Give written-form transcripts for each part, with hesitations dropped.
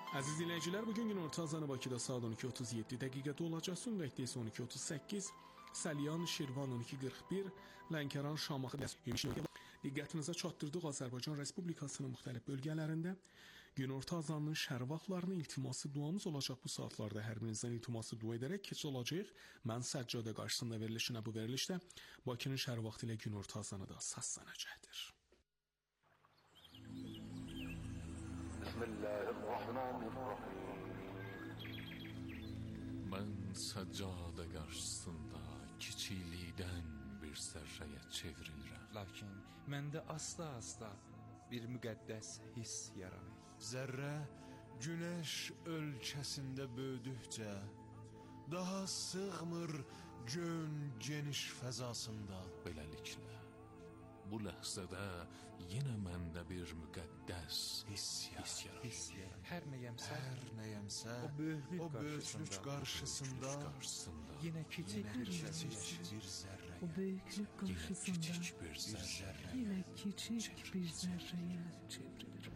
Əziz dinləyicilər, bugün günorta azanı Bakıda saat 12:37 dəqiqədə olacaq. Sumqayıtda isə 12:38, Salyan, Şirvan 12:41, Lənkəran, Şamaxı diqqətinizə çatdırdıq. Azərbaycan Respublikasının müxtəlif bölgələrində günorta azanının şərq vaxtlarının iltiması duamız olacaq. Bu saatlarda hər birinizdən iltiması dua edərək keçiş olacaq. Mən Səccadə qarşısında verilişinə bu verilişdə Bakının şərq vaxtı ilə günorta azanı da səslənəcəkdir. Bismillahirrahmanirrahim. Mən Səccadə qarşısında kiçiklikdən bir zərrəyə çevrilirəm. Lakin məndə asla bir müqəddəs hiss yaranır. Zərrə günəş ölkəsində böyüdükcə daha sığmır gön geniş fəzasında. Beləliklə, bu ləhzədə yenə məndə bir müqəddəs hiss yaranır. Hər nəyəmsə, o böyüklük qarşısında yenə kiçik bir zərrə. O böyüklük qarşısında yenə kiçik bir zərrəyə çevrilir.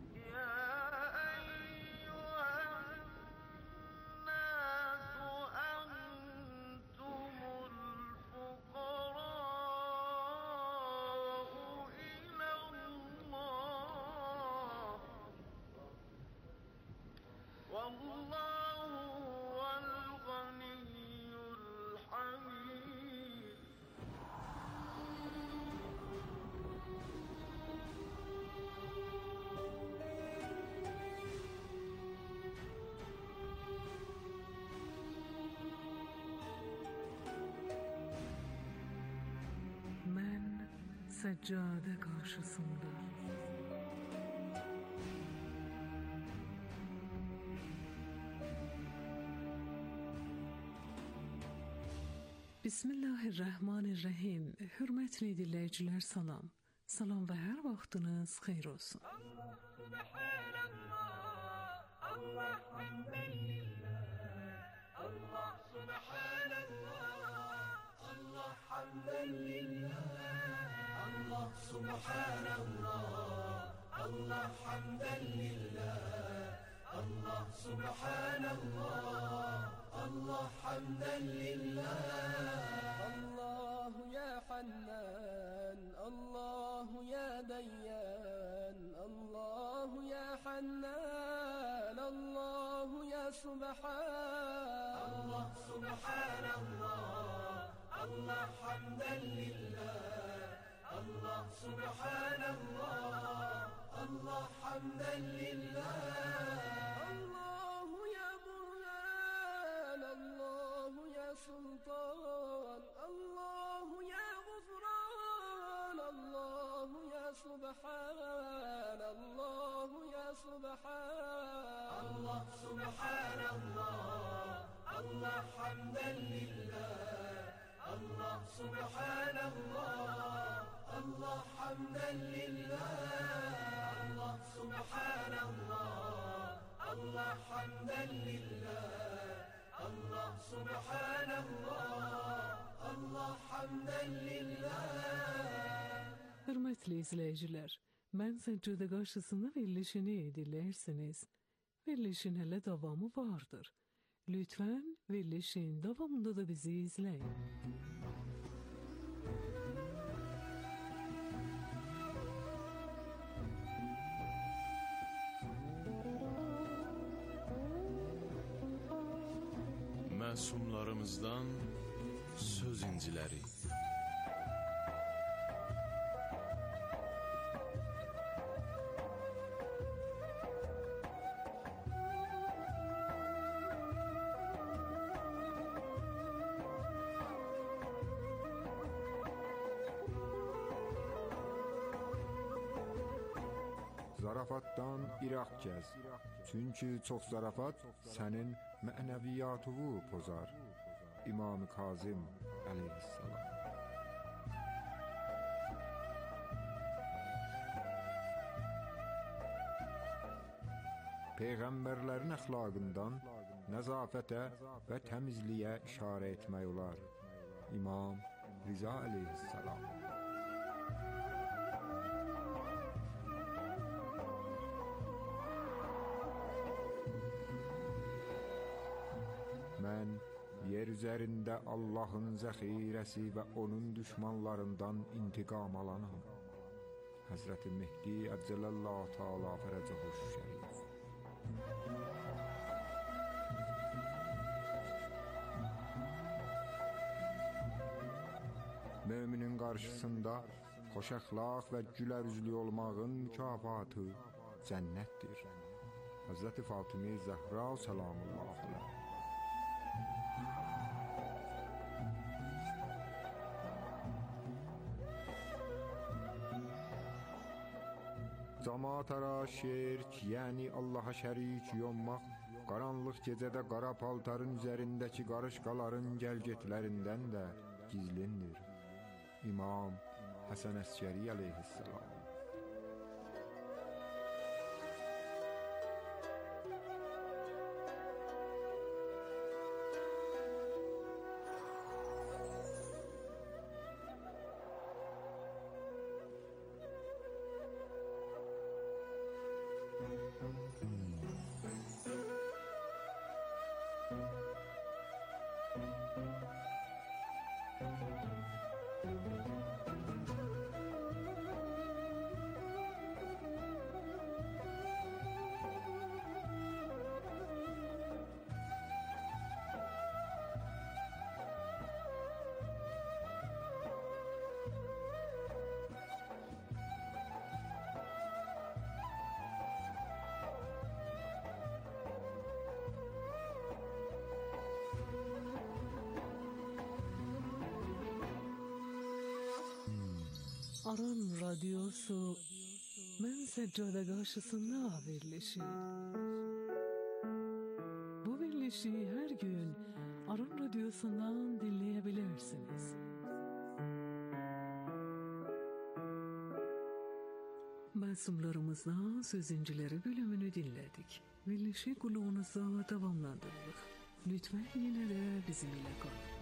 Mən Səccadə qarşısında Bismillahirrahmanirrahim. Hürmetli dinləyicilər, salam. Salam və hər vaxtınız xeyir olsun. Allah subhanallah, Allah hamdəlillah, Allah subhanallah, Allah hamdəlillah, Allah subhanallah, Allah hamdəlillah, Allah subhanallah, Allah hamdəlillah. Allahu ya Hannan, Allahu ya Dayyan, Allahu ya Hannan, Allahu ya Subhan. Allah subhanallah, Allah hamdəlillah, Allah subhanallah, Allah hamdəlillah. Allahu ya Burhan, Allahu ya Sultan, Allahu ya Gufran, Allahu ya Subhan, Allahu ya Subhan. Allah subhanallah, Allah hamdəlillah, Allah subhanallah, Allah hamdəlillah. Allah subhanallah, Allah hamdəlillah, Allah subhanallah, Allah hamdəlillah. Hürmetli izləyicilər, mən Səccadə qarşısında verilişini dinləyirsiniz. Verilişin hələ davamı vardır. Lütfen verilişin davamında da bizi izləyin. Məsumlarımızdan söz inciləri. Zarafatdan iraq gəz. Çünki çox zarafat sənin mənəviyyatını pozar. İmam-ı Kazım əleyhissalam. Peyğəmbərlərin əxlaqından nəzafətə və təmizliyə işarə etmək olar. İmam Rıza əleyhissalam. Mən yer üzərində Allahın zəxirəsi və onun düşmanlarından intiqam alanam. Həzrəti Mehdi Əcələllahu Teala Fərəcəhu Şərif. Müminin qarşısında xoş əxlaq və gülər üzlü olmağın mükafatı cənnətdir. Həzrəti Fatimə Zəhra səlamullah əleyhə. Camaat ara şirk, yəni Allaha şərik yonmaq, qaranlıq gecədə qara paltarın üzərindəki qarışqaların gəlgetlərindən də gizlindir. İmam Həsən Əskəri əleyhissalam. Aran radyosu Mən Səccada qarşısında verilişi. Bu verilişi her gün Aran radyosundan dinleyebilirsiniz. Masumlarımızdan sözüncüleri bölümünü dinledik. Verilişi kulağınıza tamamlandırdık. Lütfen yine de bizimle kalın.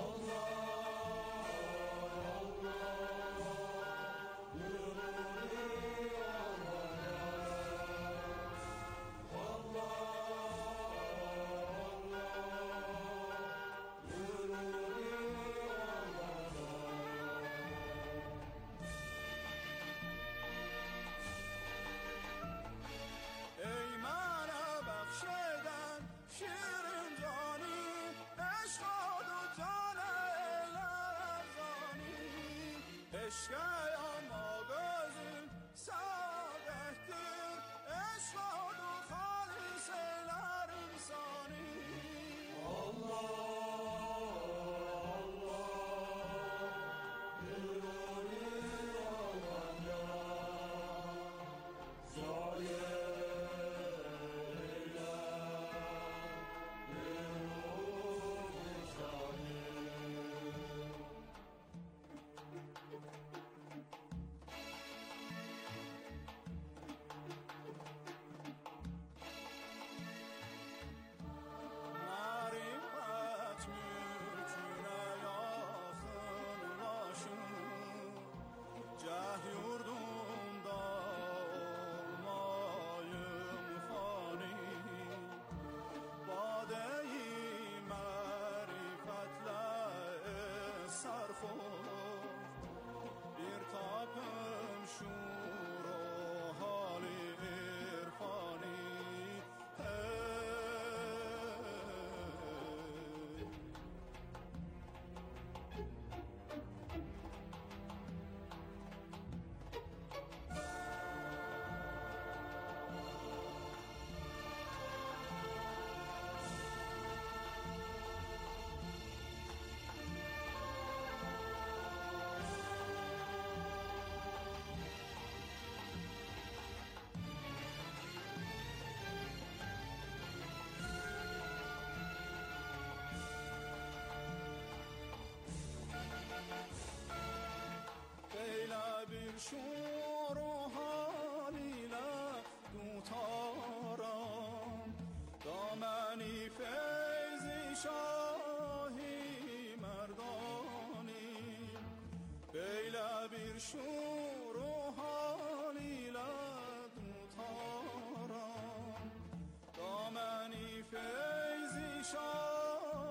شور و حالیله دوتارم دامنی فیضی شاهی مردانی بیله بیر شور و حالیله دوتارم دامنی فیضی شاهی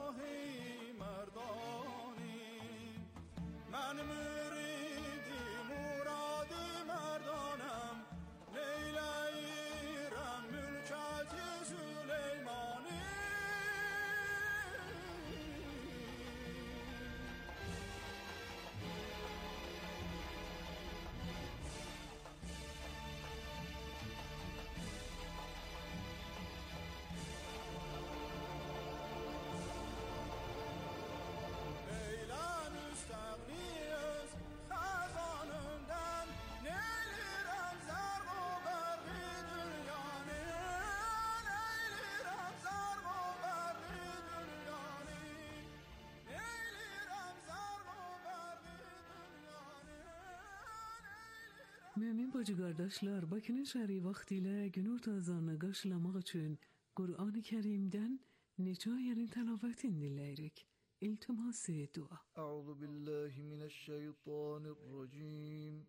Mümin bacı kardeşler, bakın şer'i vaktiyle gün ortazanı karşılamak için Kur'an-ı Kerim'den neçə yerin təlavətini dinləyirik. İltiması dua. Euzu billahi mineşşeytanirracim.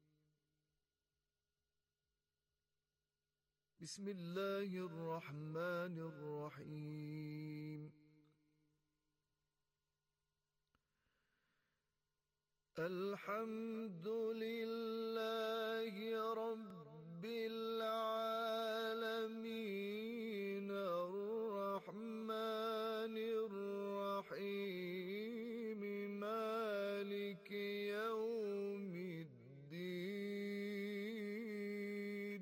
Bismillahirrahmanirrahim. Elhamdülillahi Rabbil alemin. Errahmanirrahim. Maliki yevmiddin.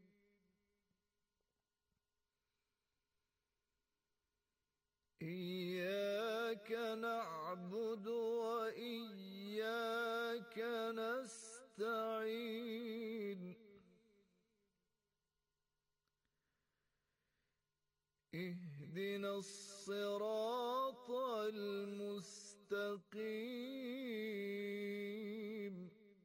İyyâke na'budu ve İyyâke nesta'in. İhdinas-sıratal müstakîm.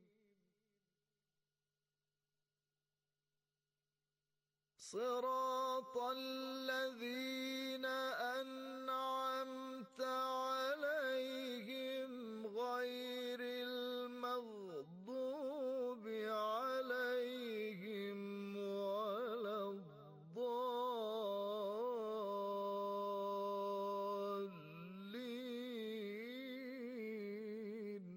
Sıratallezîne en'amte aleyhim gayril mağdubi aleyhim veleddallin.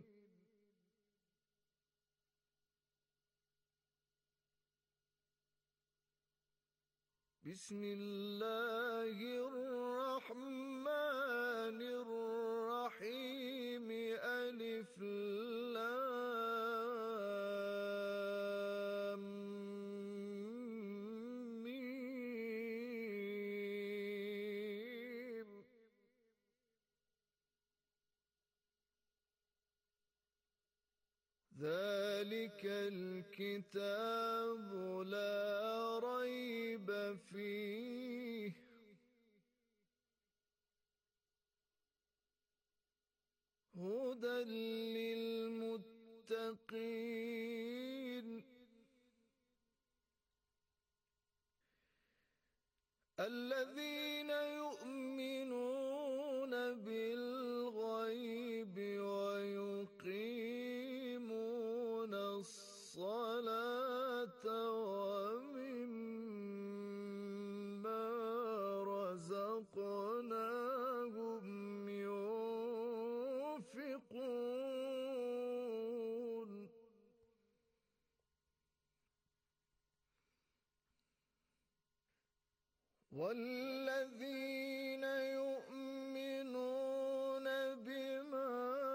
Bismillahirrahmanirrahim. Elif lam mim. Zâlikel kitâbu lâ raybe fîh. Huden lilmuttaqîn. Ellezîne yu'minûne bil gaybi ve yuqîmûnes-salâte ve mimmâ razaqnâhum yunfiqûn. وَالَّذِينَ يُؤْمِنُونَ بِمَا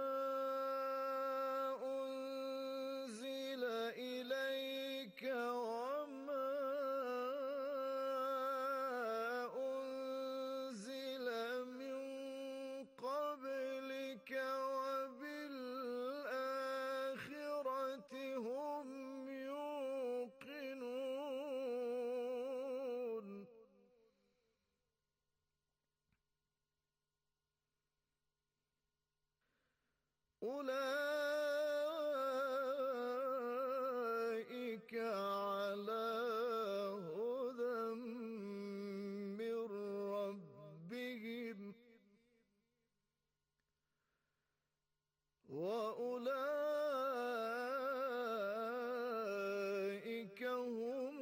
أُنزِلَ إِلَيْكَ وَمَا أُنزِلَ مِن قَبْلِكَ وَبِالْآخِرَةِ هُمْ يُوقِنُونَ. أولئك على هدى من ربهم وأولئك هم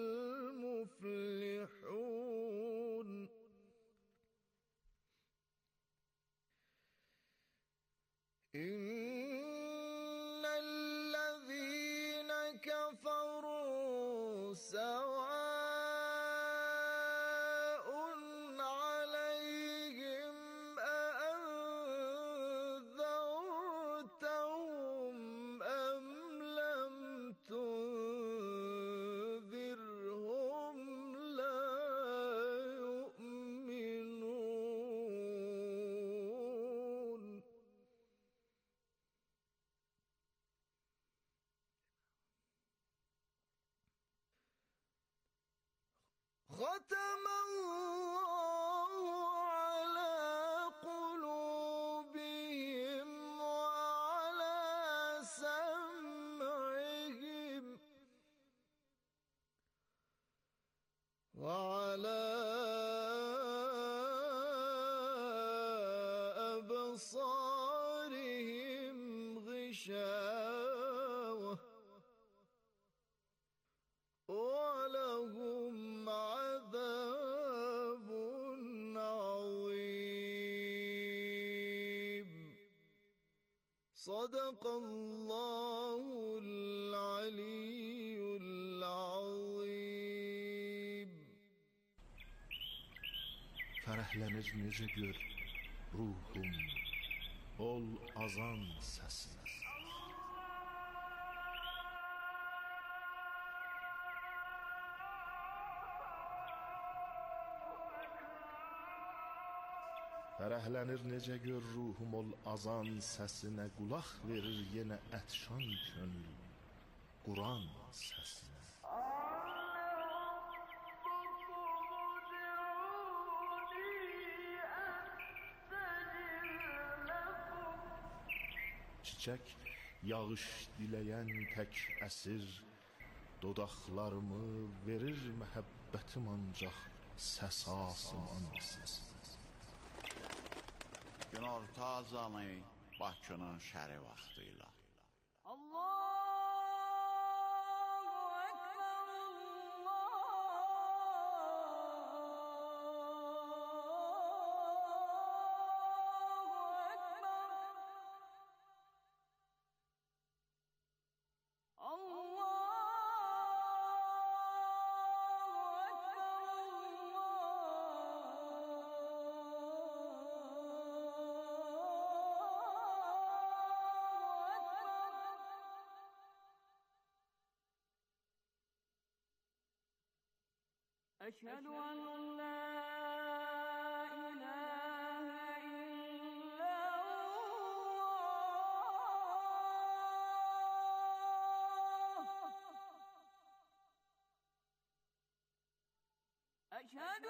المفلحون. إن أبصارهم غشاوة ولهم عذاب عظيم. صدق الله العلي العظيم. Fərəhlənir necə gör ruhum ol azan səsinə. Fərəhlənir necə gör ruhum ol azan səsinə, qulaq verir yenə ətşan könül Quran səsinə. Çiçək yağış diləyən tək əsir, dodaqlarımı verir məhəbbətim ancaq səs asman səsinə. Günorta azanı Bakının şəri vaxtıyla. أشهد أن لا إله إلا الله. أشهد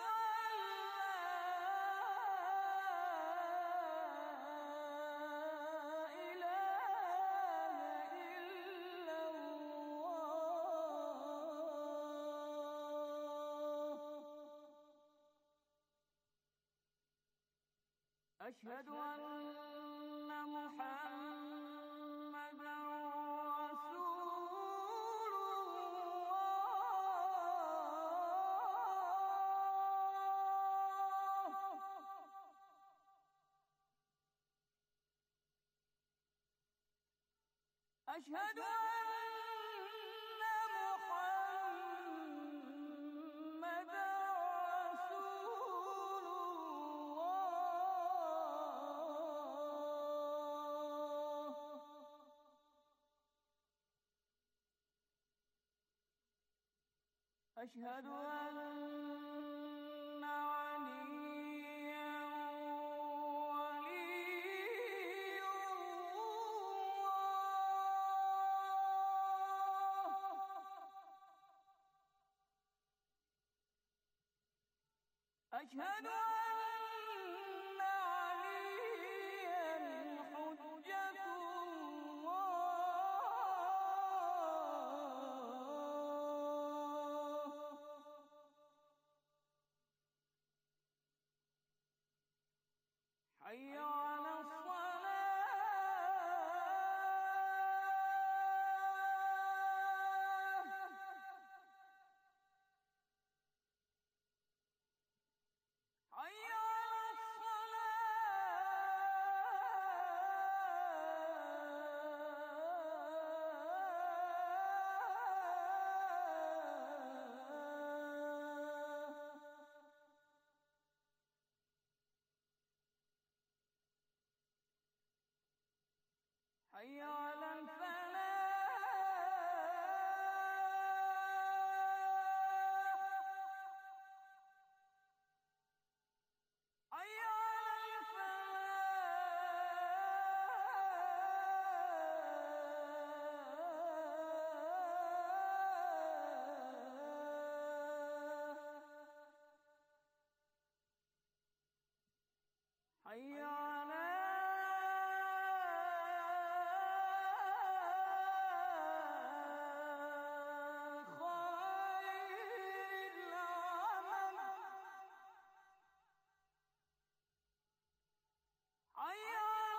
أشهد أن محمدًا رسول الله. أشهد أشهد أن عليا ولي الله. أشهد أن عليا حجة حي على الصلاة. حي حي على الفلاح. حي على الفلاح. حي على حي على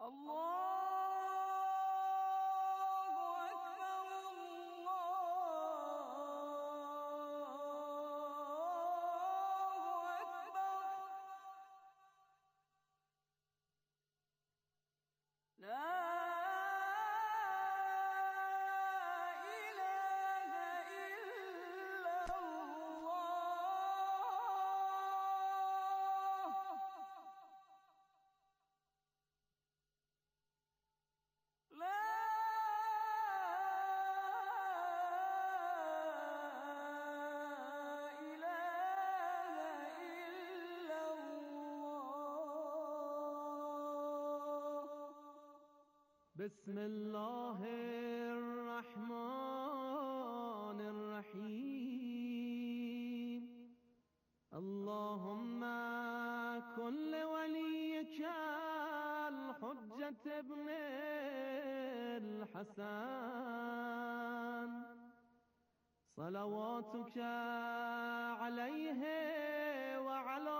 بسم الله الرحمن الرحيم اللهم كل وليك الحجة ابن الحسن صلواتك عليه وعلى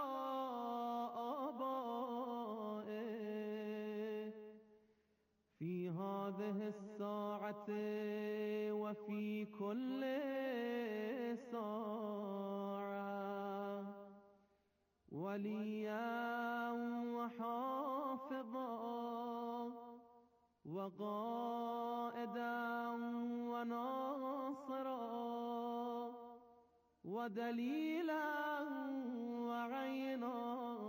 آبائه في هذه الساعة وفي كل ساعة وليا وحافظا وقائدا وناصرا ودليلا وعينا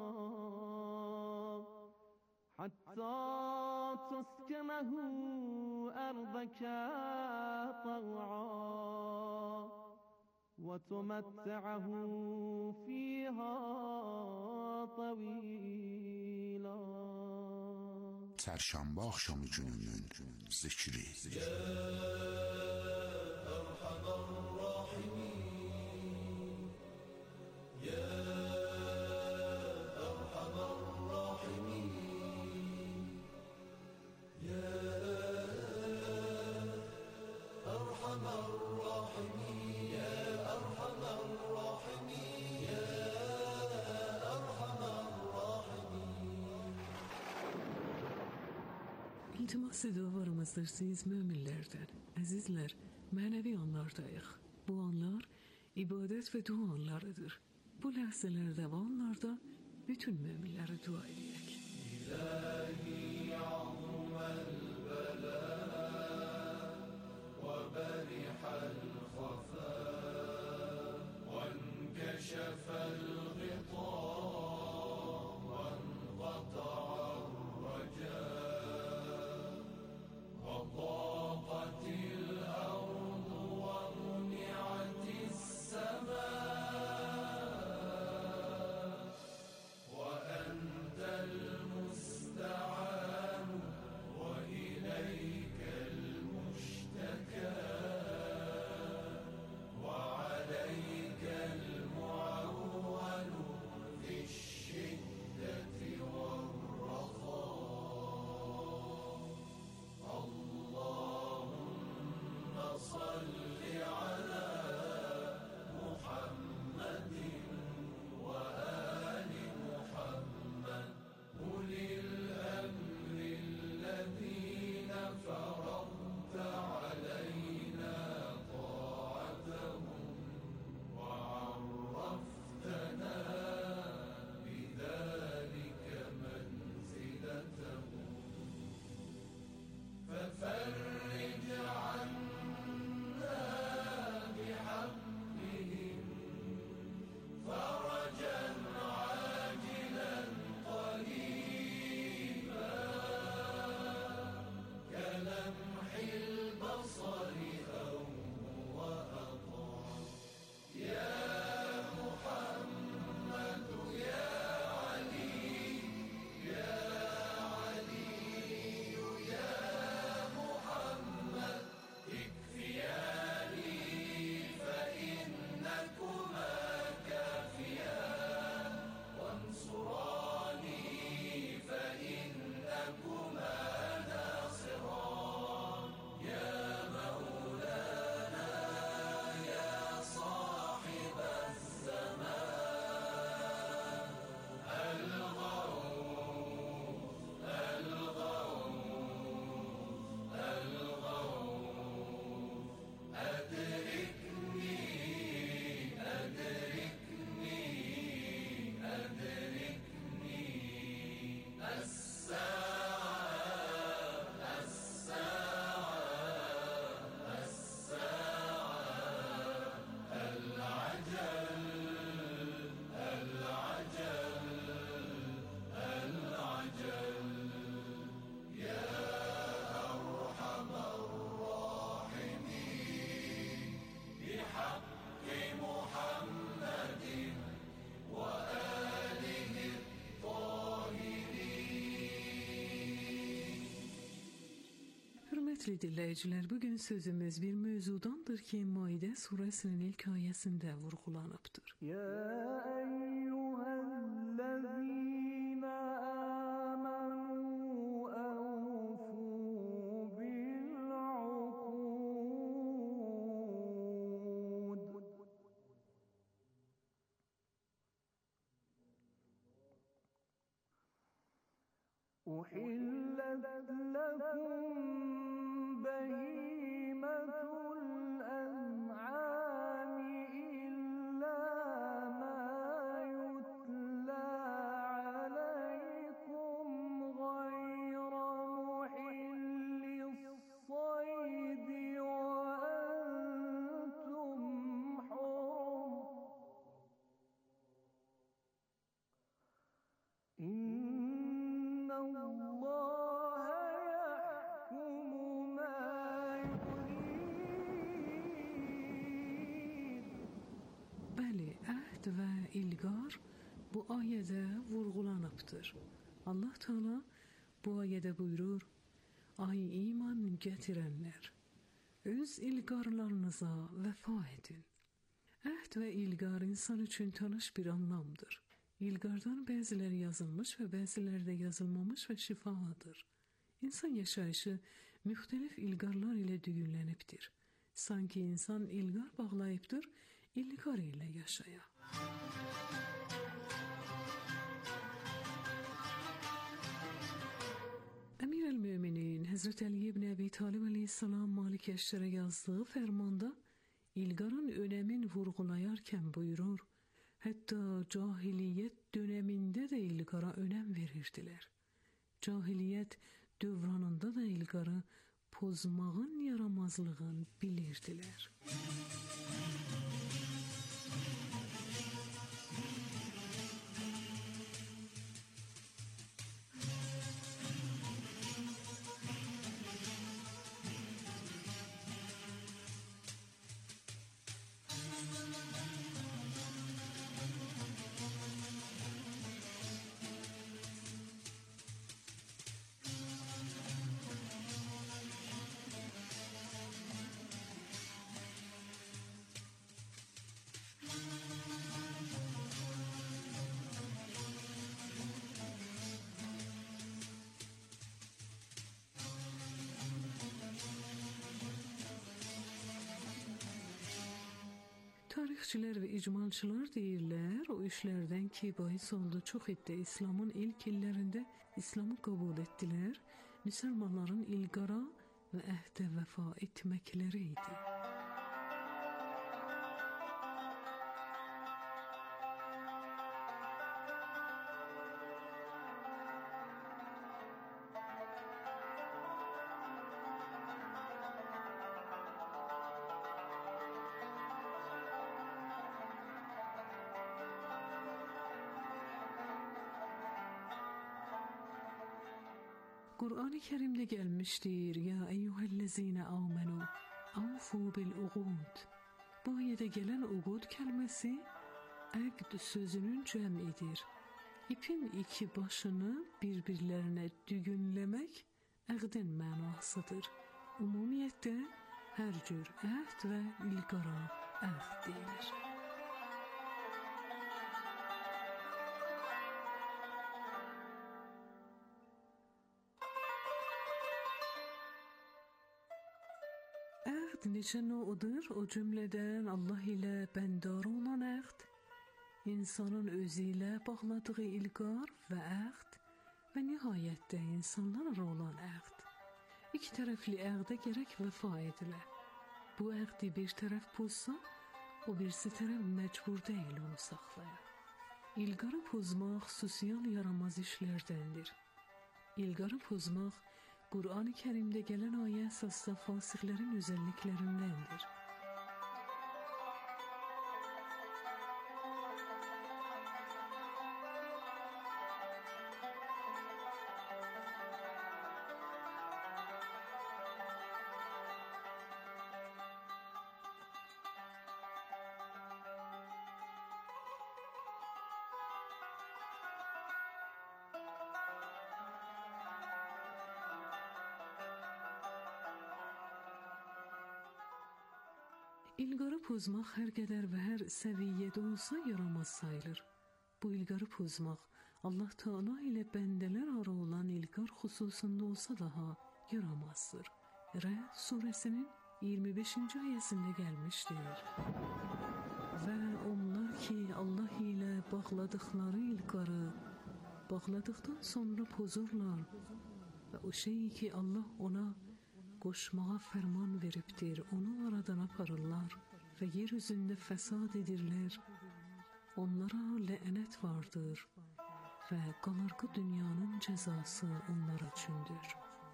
حتى تسكنه أرضك طوعا وتمتعه فيها طويلا. çarşamba akşamı gününün zikri. İltimas dualarımızdır siz müminlerden. Azizler, manevi anlardayıq. Bu anlar ibadet ve dua anlarıdır. Bu ləhzələrdə və anlarda bütün müminləri dua edək. İlahi azməl bələ və bərihəl xafə və nkəşəfəl ğita və nqata'ar rəcə وضاقت الأرض ومنعت السماء وأنت Hörmətli dinləyicilər, bugün sözümüz bir mövzudandır ki, Maidə surəsinin ilk ayəsində vurğulanıbdır. Ya eyyuhellezîne âmenû evfû bil'ukûd. أحلت لكم بهيمة الأنعام إلا ما يتلى عليكم غير محل الصيد وأنتم حرم إن الله يحكم ما يريد. Bəli, əhd və ilqar bu ayədə vurğulanıbdır. Allah Teala bu ayədə buyurur: Ay iman gətirənlər, öz ilqarlarınıza vəfa edin. Əhd və ilqar insan üçün tanış bir anlamdır. İlqardan bəziləri yazılmış və bəziləri də yazılmamış və şifalıdır. İnsan yaşayışı müxtəlif ilqarlar ilə düyünlənibdir. Sanki insan ilqar bağlayıbdır, ilqar ilə yaşaya. Əmir el-Möminin Həzrət Əli ibn Əbi Talib əleyhissalam Malik Əşşərə yazdığı fərmanda ilqarın önəmin vurğulayarkən buyurur: Hətta cahiliyyət dönəmində də ilqara önəm verirdilər. Cahiliyyət dövranında da ilqarı pozmağın yaramazlığını bilirdilər. Tarixçilər və icmalçılar deyirlər, o işlərdən ki, bahis oldu çox iddia İslamın ilk illərində İslamı qəbul etdilər, müsəlmanların ilqara və əhdə vəfa etməkləri idi. Kur'an-ı Kerim'de gelmiştir: Ya eyyühellezine amenu avfu bil uqud. Bu ayete gelen uqud kelimesi əqd sözünün cəmidir. İpin iki başını birbirlerine düğünlemek əqdin mənasıdır. Ümumiyyətdə hər cür əhd və ilqara əhd deyilir. Neçə növdür? O cümlədən Allah ilə bəndar olan əhd, insanın özü ilə bağladığı ilqar və əhd və nihayətdə insanlarla olan əhd. İki tərəfli əqdə gərək vəfa edilə. Bu əqdi bir tərəf pozsa, o birisi tərəf məcbur deyil onu saxlaya. İlqarı pozmaq xüsusiyyən yaramaz işlərdəndir. İlqarı pozmaq Kur'an-ı Kerim'de gelen ayet esasında fasıklerin özelliklerindendir. İlqarı pozmaq hər qədər və hər səviyyədə olsa yaramaz sayılır. Bu ilqarı pozmaq Allah Teala ilə bəndələr ara olan ilqar xüsusunda olsa daha yaramazdır. Rəd surəsinin 25-ci ayəsində gəlmişdir. Və onlar ki Allah ilə bağladıqları ilqarı bağladıqdan sonra pozurlar və o şeyi ki Allah ona qoşmağa fərman veribdir, onu aradan aparırlar və yer üzündə fəsad edirlər. Onlara lənət vardır və qalarqı dünyanın cəzası onlar üçündür.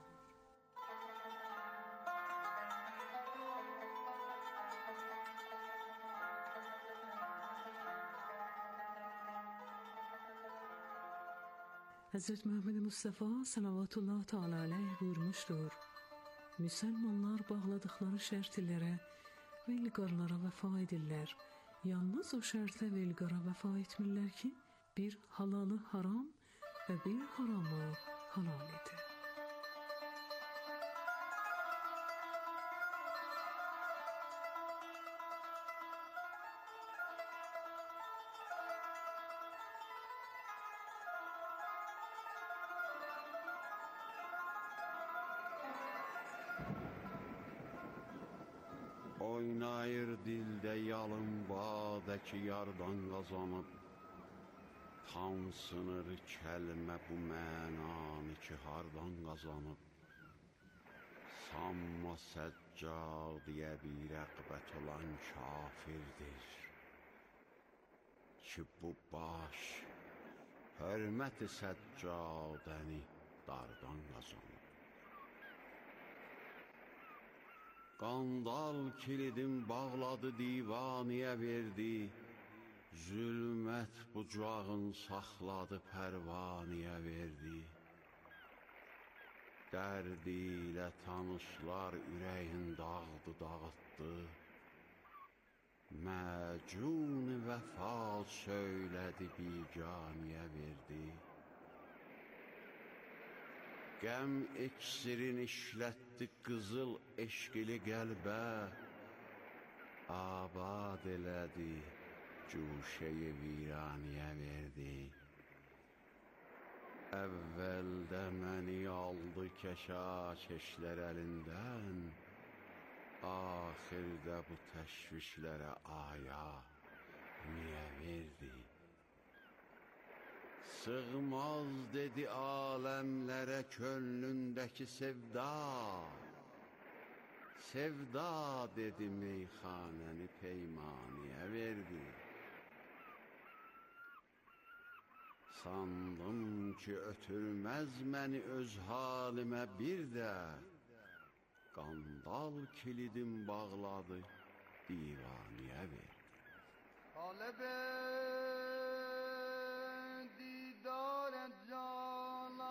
Həzrət Muhammed Mustafa salavatullah teala aleyh buyurmuşdur. Müsəlmanlar bağladıqları şərtlərə və ilqarlara vəfa edirlər. Yalnız o şərtə və ilqara vəfa etmirlər ki, bir halalı haram və bir haramı halal edir. Oynayır dildə yalın badəki yardan qazanıb, tam sınır kəlmə bu mənanı ki hardan qazanıb. Sanma səccadiyə bir rəqbət olan kafirdir ki bu baş hörməti səccadəni dardan qazanıb. Qandal kilidin bağladı, divaniyə verdi, zülmət bucağın saxladı, pərvaniyə verdi. Dərdi ilə tanışlar ürəyin dağdı, dağıtdı, məcun vəfa söylədi, biganiyə verdi. Qəm iksirin işlətdi qızıl eşqili qəlbə, abad elədi, cuşəyi viraniyə verdi. Əvvəldə məni aldı kəşakeşlər əlindən, axirdə bu təşvişlərə aya niyə verdi? Sığmaz dedi aləmlərə könlündəki sevda, sevda dedi meyxanəni peymaniyə verdi. Sandım ki ötürməz məni öz halimə bir də, qandal kilidim bağladı, divaniyə verdi. Talebe دیدار جانان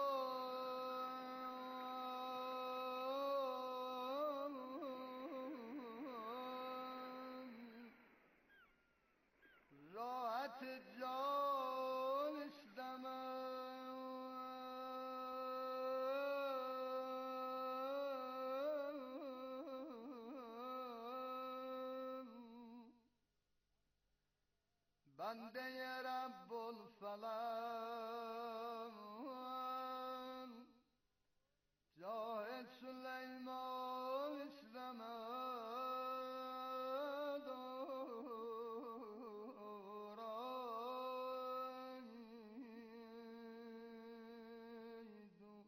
راحت جان istemem bende-i Rabbul Falan Cahit Süleyman istemez oraydım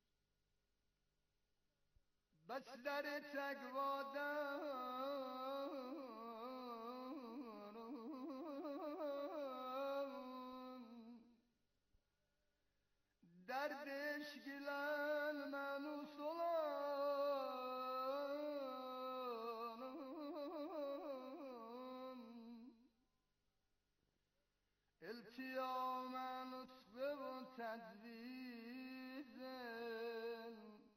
Besleri tekvadan Derd eşkilen menus olan İltiyâmen usbı ve tecviden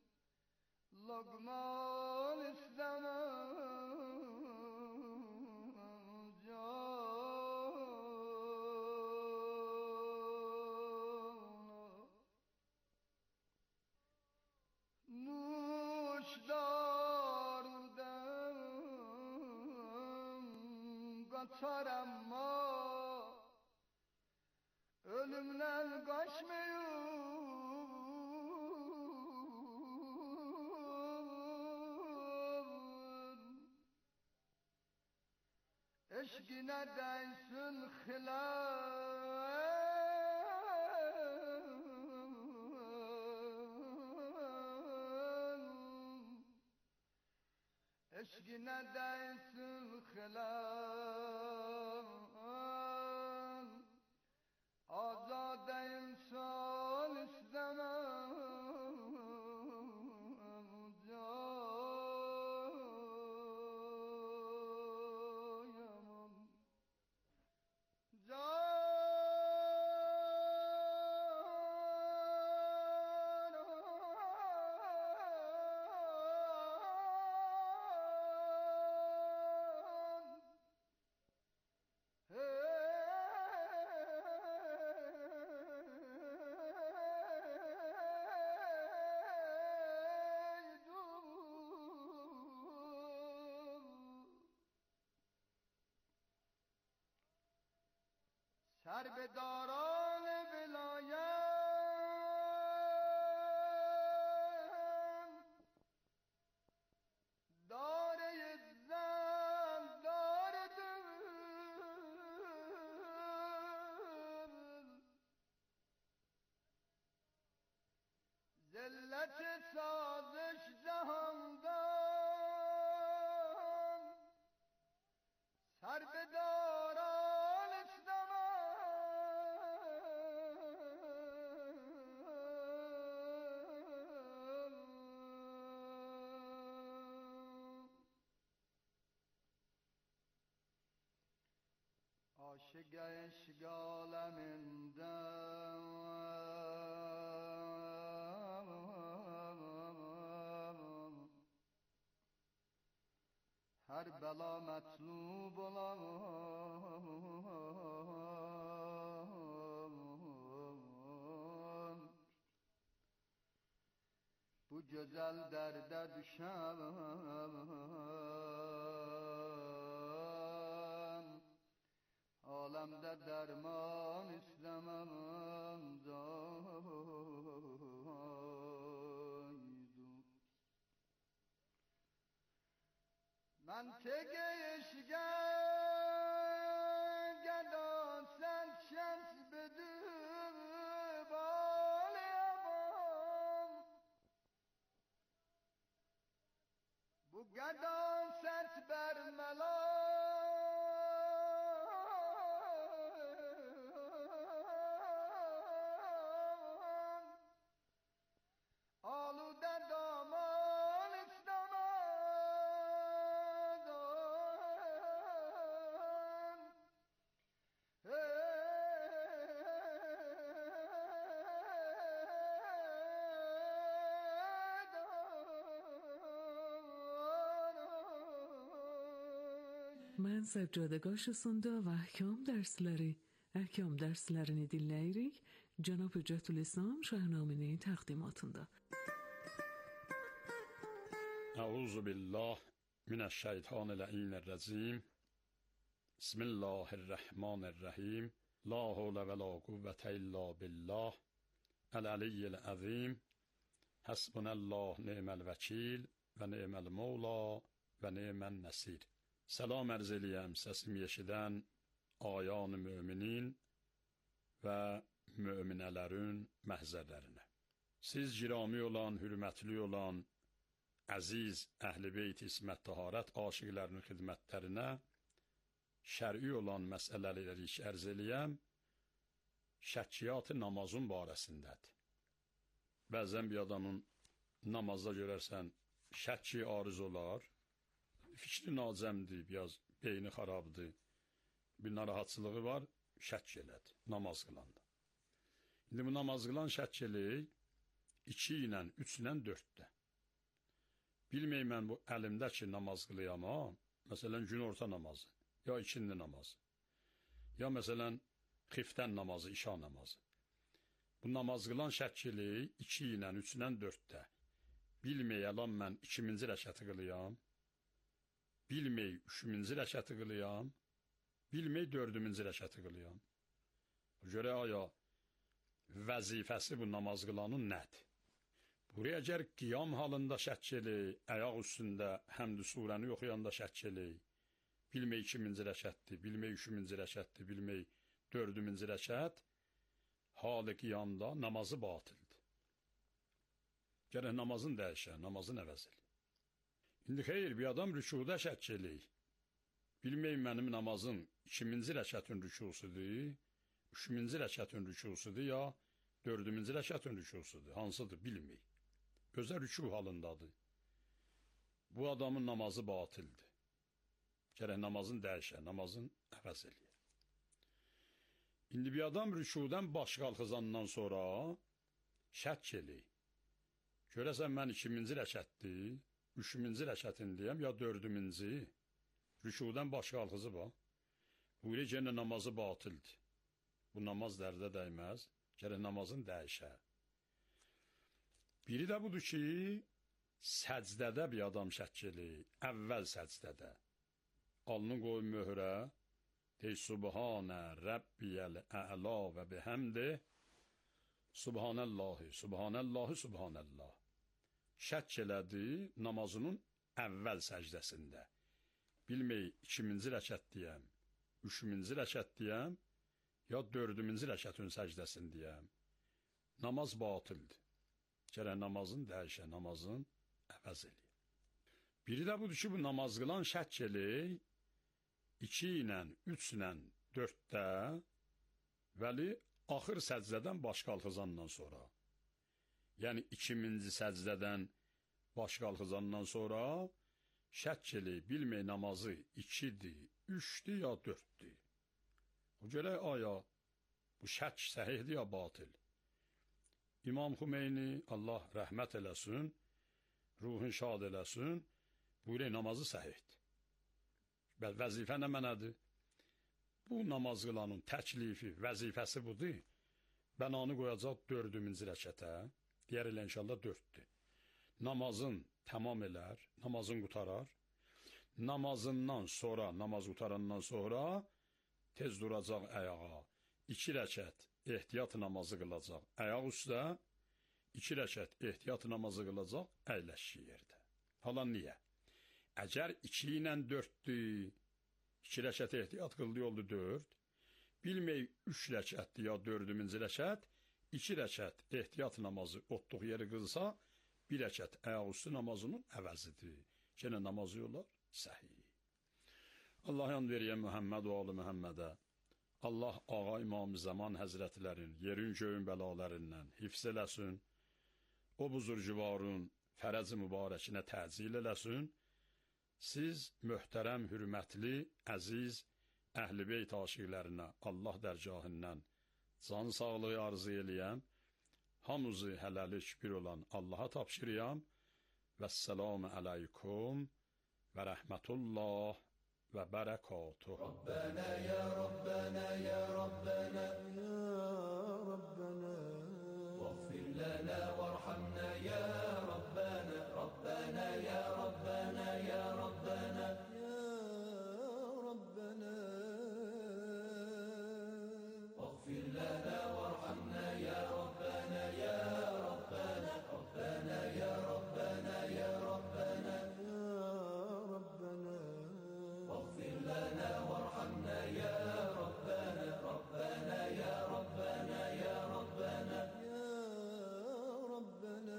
Lokman istemem kaçar ama ölümden kaçmıyor. Eşkine değsin hilal, eşkine değsin hilal, azade insan istemem سربداران ولایت داره زن داره دل ذلت سازش جهاندان سربداران عاشق اشگالمندم her bela metlub olan bu güzel derde düşen alemde derman istemem zaydu. من تگه اشگه گدان سن شمس بدو بالی امان bu گدان ست بر ملان آلوده دامان Mən Səccada qarşısında və əhkam dərslərini dinləyirik Cənab Hüccətülislam Şəhnaminin təqdimatında. Əuzu billah minəşşeytanirracim. Bismillahirrahmanirrahim. La havle və la quvvətə illa billah. Əl-əliyyil əzim. Həsbunəllah ni'məl vəkil və ni'məl mevla və ni'mən nəsir. Salam ərz eləyəm səsimi eşidən ayan müminin və müminələrin məhzərlərinə. Siz girami olan, hürmətli olan, əziz əhl-i beyt ismət taharət aşiqlərinin xidmətlərinə şər'i olan məsələləri ərz eləyəm, şəkkiyat-ı namazın barəsindədir. Bəzən bir adamın namazda görərsən şəkki arız olar, fikri nacəmdir, biraz beyni xarabdır, bir narahatçılığı var, şəkk elədi namaz qılanda. İndi bu namaz qılan şəkk eləyik 2 ilə, 3 ilə 4-də. Bilməyim mən bu əlimdə ki namaz qılıyam, məsələn gün orta namazı, ya ikindi namazı, ya məsələn xiftən namazı, işa namazı. Bu namaz qılan şəkk eləyik 2 ilə, 3 ilə 4-də. Bilməyəlam mən 2-ci rəkəti qılıyam, bilməyib 3-cü rəkəti qılıyam, bilmək dördümüncü rəkəti qılıyam. Görə aya vəzifəsi bu namaz qılanın nədir? Buraya əgər qiyam halında şəkk eləyik, ayaq üstündə həmd-i surəni oxuyanda şəkk eləyik, bilmək 2-ci rəkətdir, bilmək 3-cü rəkətdir, bilmək 4-cü rəkət, halı qiyamda namazı batildir. Gərək namazın dəyişə, namazın əvəzil. İndi xeyr, bir adam rükuda şəkk eləyik. Bilmək mənim namazım 2-ci rəkətin rükusudur, 3-cü rəkətin rükusudur, ya 4-cü rəkətin rükusudur, hansıdır, bilmək. Özə rükû halındadır. Bu adamın namazı batildir. Gərək namazın dəyişə, namazın əvəz eləyir. İndi bir adam rükûdən baş qalxızandan sonra şəkk eləyir. Görəsən mən 2-ci rəkətdir, 3-cü rəkətin deyəm, ya 4-cü, rükûdən baş qalxızı bax. Bu ilə yenə namazı batildir. Bu namaz dərdə dəyməz, gərək namazın dəyişə. Biri də budur ki, səcdədə bir adam şəkk eləyir, əvvəl səcdədə. Alnı qoy möhrə, dey Subhanə Rəbbiyəl ə'la və bihəmdi, Subhanəllahi, Subhanəllahi, Subhanəllah. Şəkk elədi namazının əvvəl səcdəsində. Bilmək 2-ci rəkət deyəm, 3-cü rəkət deyəm, ya 4-cü rəkətin səcdəsini deyəm. Namaz batildir. Gərək namazın dəyişə, namazın əvəz eləyir. Biri də budur ki, bu namaz qılan şəkk eləyir, 2 ilə, 3 ilə, 4-də, vəli axır səcdədən baş qalxızandan sonra. Yəni 2-ci səcdədən baş qalxızandan sonra şəkk eləyir, bilmək namazı 2-dir, 3-dür, ya 4-dür. O görə aya bu şəkk səhihdir, ya batil. İmam Xümeyni, Allah rəhmət eləsin, ruhun şad eləsin, buyuruyor namazı səhihdir. Vəzifə nə mənədir? Bu namaz qılanın təklifi, vəzifəsi budur. Bənanı qoyacaq 4-cü rəkətə, deyər elə inşallah 4-dür. Namazın tamam elər, namazın qutarar. Namazından sonra, namaz qutarandan sonra tez duracaq ayağa. 2 rəkət ehtiyat namazı qılacaq ayaq üstə, 2 rəkət ehtiyat namazı qılacaq əyləşdiyi yerdə. Hala niyə? Əgər 2 ilə 4-dür, 2 rəkət ehtiyat qıldığı oldu 4, bilmək 3 rəkətdir ya 4-cü rəkət, 2 rəkət ehtiyat namazı otduğu yeri qılsa, 1 rəkət ayaq üstü namazının əvəzidir. Yenə namazı olar səhih. Allah yan veriyyə Muhammed və alı Muhammedə, Allah Ağa İmam-ı Zaman Həzrətlərin yerin göğün bəlalarından hifz eləsin, o buzurcuvarın fərəz-i mübarəkinə təcil eləsin, siz möhtərəm, hürmətli, əziz, əhl-i beyt aşiqlərinə Allah dərgahından can sağlığı arzu eləyəm, hamınızı hələlik bir olan Allaha tapşırıyam, vəssalamu aleykum və rəhmətullah və bərəkatuh. Rabbana ya Rabbana ya Rabbana ya Rabbana vaghfir lana warhamna ya Rabbana Rabbana ya Rabbana ya Rabbana ya Rabbana vaghfir lana warhamna ya Rabbana ya Rabbana Rabbana ya Rabbana ya Rabbana واغفر لنا وارحمنا يا ربنا ربنا يا ربنا يا ربنا يا ربنا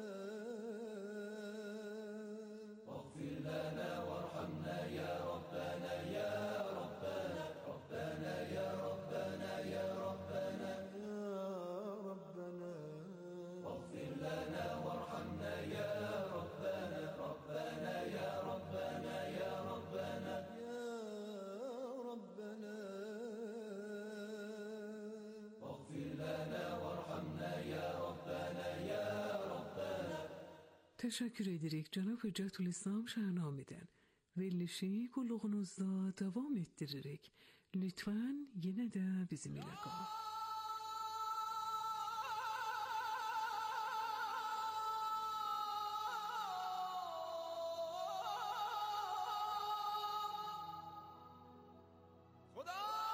واغفر لنا وارحمنا يا ربنا يا ربنا ربنا يا ربنا يا ربنا يا ربنا واغفر لنا وارحمنا يا ربنا ربنا يا ربنا يا ربنا Teşekkür ederek Cenab-ı Hüccetülislam Şahnameden verilişi kulluğunuzda devam ettirerek lütfen yine de bizimle kalın. خدا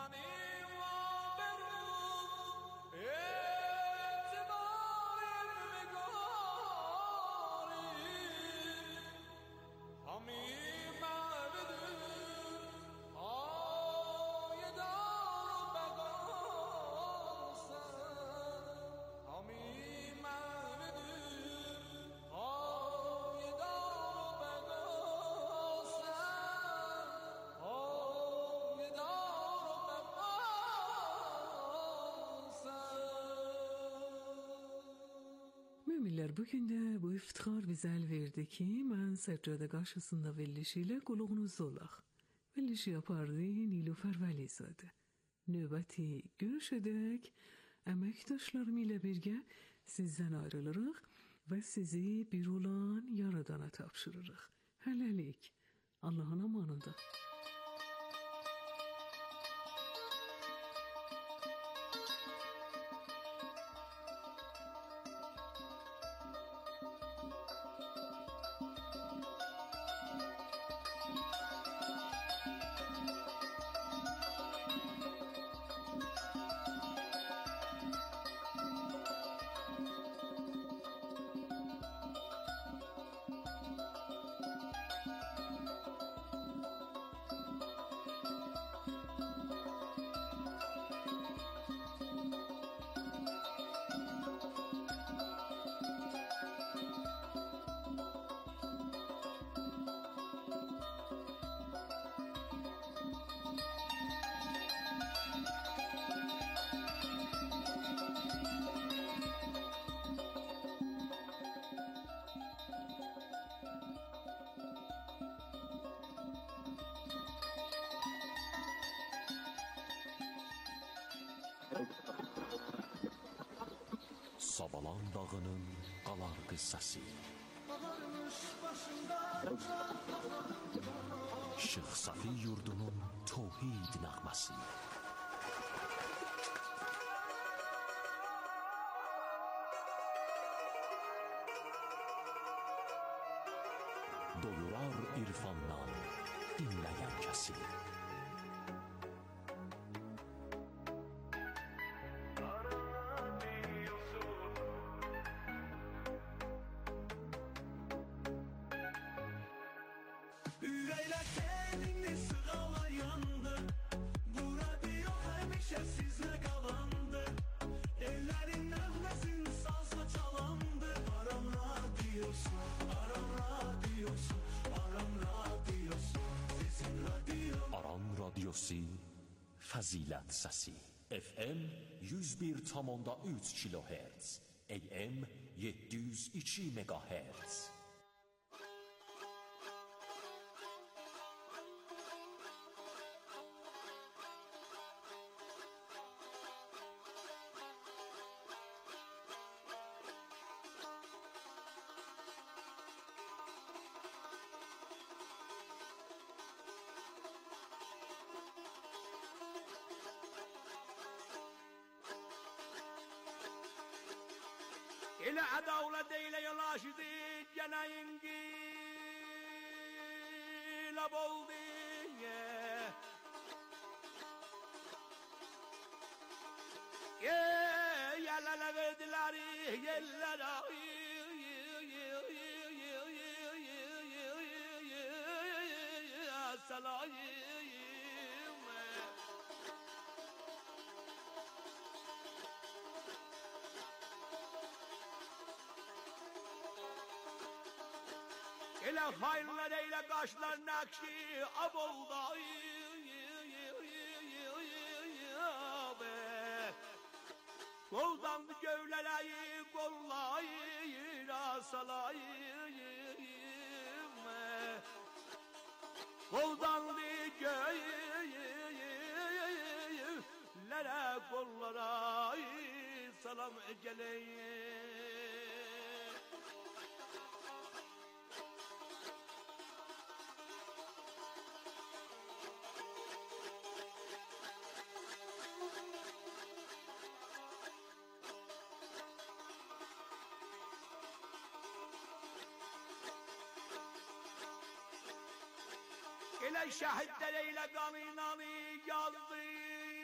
Müminler, bugün de bu iftihar bize el verdi ki mən səccədə qarşısında verilişi ilə qulağınızda olaq. Verilişi yapardı Nilüfer Vəlizadə. Növbəti görüşədək əməkdaşlarım ilə birgə sizdən ayrılırıq və sizi bir olan Yaradana tapşırırıq. Hələlik, Allahın amanında. Sabalan dağının qalar qıssası. Şeyx Safi yurdunun tövhid nəğməsi. Doyurar irfandan dinləyən kəsi. Fəzilət səsi. FM 101,3 kHz, AM 702 MHz. إلى عداولة إلى يلاشدي جناينجي لبولدي يا لا لا بدلاري يا لا لا إلى خيرنا إلى قاشنا نكشي أبو ضاي Koldan gövleleri kollayına salayım Koldan gövlere kollara salam geleyim İle şahitler ile kanınanı yazdı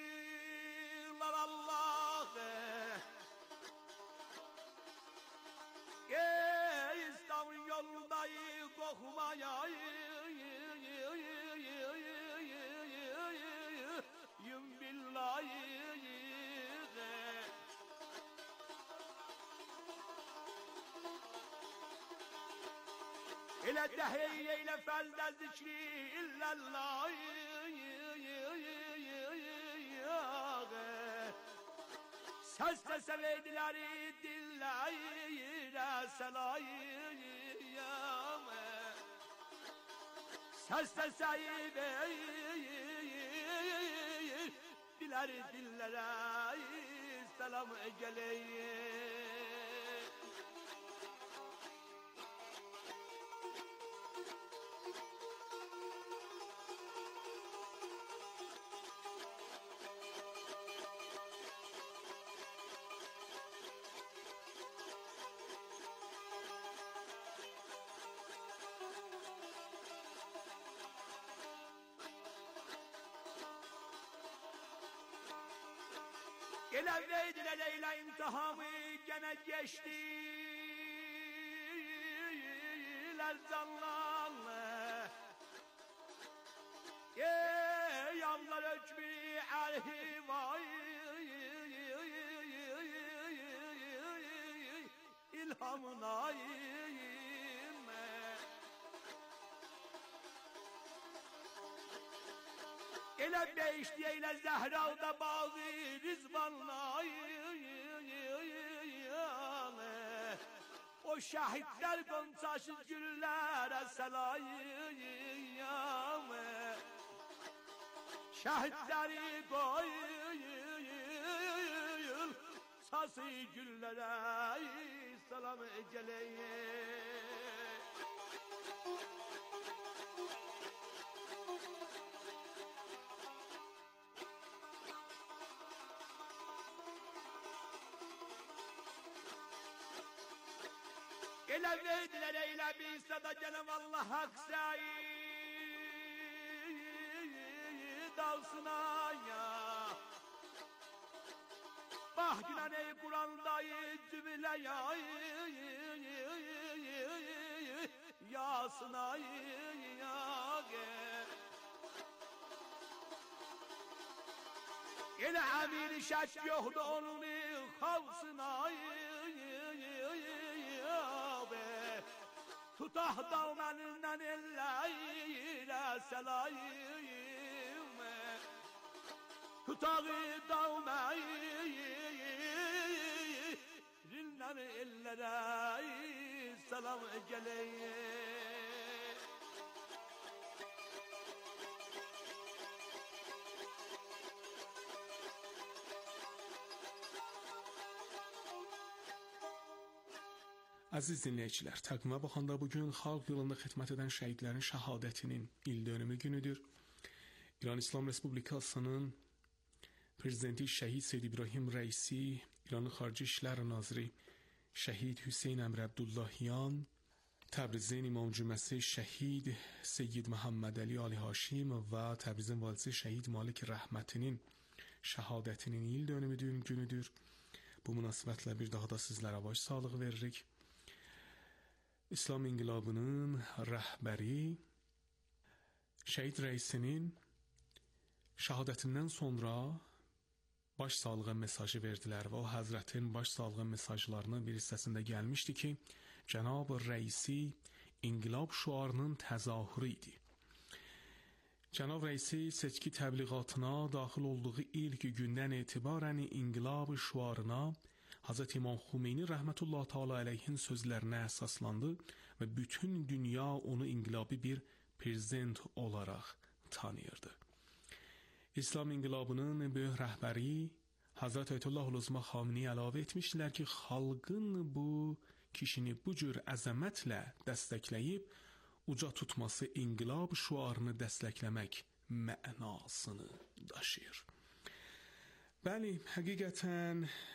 إلى الدهية إلى فلد ذكري إلا الله سست سويدلاري دلائر سلايم سست سعيد دلاري دلائر سلام أجلي Gelen Leydile Leyla intihamı gene geçtiler zanlarla. Ey yavlar öçmü alhivay ilhamına İle beşti ile Zehra'da bazı rizvanlar o şahitler gonçasız güllere selayım şahitleri koyul sası güllere selam eceleyim İle verdiler eyle bir sada canım Allah hak sayı dalsına ya. Bah gülen ey Kur'an'dayı cümle ya yasına ya İle amiri şaş yoktu onun havsına Tutah davmeninden elleyre selayim Tutah davmeninden ellere selam geleyim Əziz dinləyicilər, təqvimə baxanda bugün xalq yolunda xidmət edən şəhidlərin şəhadətinin il dönümü günüdür. İran İslam Respublikasının Prezidenti Şəhid Seyyid İbrahim Rəisi, İranın Xarici İşlər Naziri Şəhid Hüseyn Əmr Əbdullahyan, Təbrizin İmam Cüməsi Şəhid Seyyid Məhəmməd Əli Ali Haşim və Təbrizin valisi Şəhid Malik Rəhmətinin şəhadətinin il dönümü günüdür. Bu münasibətlə bir daha da sizlərə baş sağlığı veririk. İslam İnqilabının rəhbəri Şəhid Rəisinin şəhadətindən sonra baş sağlığı mesajı verdilər və o həzrətin baş sağlığı mesajlarının bir hissəsində gəlmişdi ki, Cənab-ı Rəisi İnqilab şüarının təzahürü idi. Cənab Rəisi seçki təbliğatına daxil olduğu ilk gündən etibarən İnqilab şüarına Hz. İmam Xumeyni rəhmətullah teala əleyhin sözlərinə əsaslandı və bütün dünya onu inqilabi bir prezident olaraq tanıyırdı. İslam İnqilabının böyük rəhbəri Hz. Ayətullah Uluzma Xameneyi əlavə etmişdilər ki, xalqın bu kişini bu cür əzəmətlə dəstəkləyib uca tutması inqilab şüarını dəstəkləmək mənasını daşıyır. Bəli, həqiqətən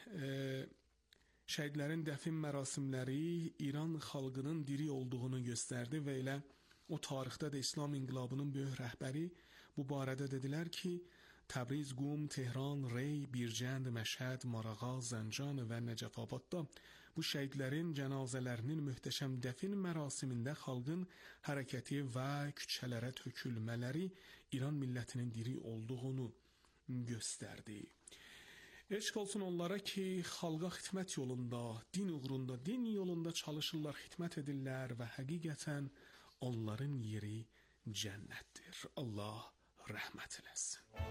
şəhidlərin dəfn mərasimləri İran xalqının diri olduğunu göstərdi və elə o tarixdə də İslam İnqilabının böyük rəhbəri bu barədə dedilər ki, Təbriz, Qum, Tehran, Rey, Bircənd, Məşhəd, Marağa, Zəncan və Nəcəfabadda bu şəhidlərin cənazələrinin möhtəşəm dəfn mərasimində xalqın hərəkəti və küçələrə tökülmələri İran millətinin diri olduğunu göstərdi. Eşq olsun onlara ki, xalqa xidmət yolunda, din uğrunda, din yolunda çalışırlar, xidmət edirlər və həqiqətən onların yeri cənnətdir. Allah rəhmət eləsin.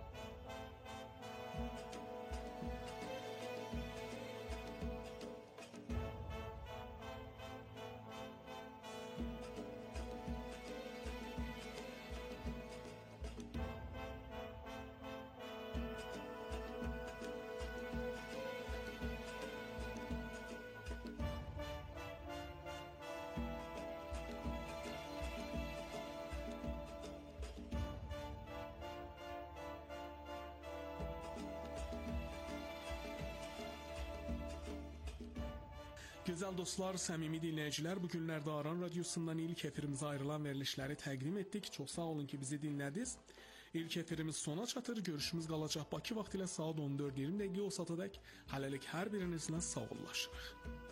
Gözəl dostlar, səmimi dinləyicilər, bu günlərdə Aran Radiosundan ilk efirimizə ayrılan verilişləri təqdim etdik. Çox sağ olun ki, bizi dinlədiniz. İlk efirimiz sona çatır. Görüşümüz qalacaq Bakı vaxtı ilə saat 14:20 o saatadək. Hələlik hər birinizlə sağollaşırıq.